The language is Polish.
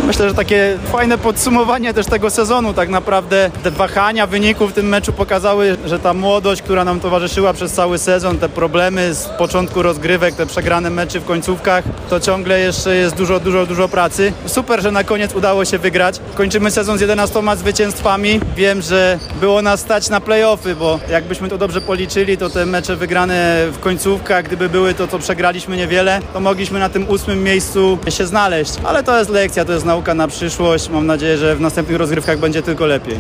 Myślę, że takie fajne podsumowanie też tego sezonu. Tak naprawdę te wahania wyników w tym meczu pokazały, że ta młodość, która nam towarzyszyła przez cały sezon, te problemy z początku rozgrywek, te przegrane mecze w końcówkach, to ciągle jeszcze jest dużo pracy. Super, że na koniec udało się wygrać. Kończymy sezon z 11 zwycięstwami. Wiem, że było nas stać na play-offy, bo jakbyśmy to dobrze policzyli, to te mecze wygrane w końcówkach, gdyby były to, co przegraliśmy niewiele, to mogliśmy na tym 8. miejscu się znaleźć. Ale to jest lekcja, to jest nauka na przyszłość. Mam nadzieję, że w następnych rozgrywkach będzie tylko lepiej.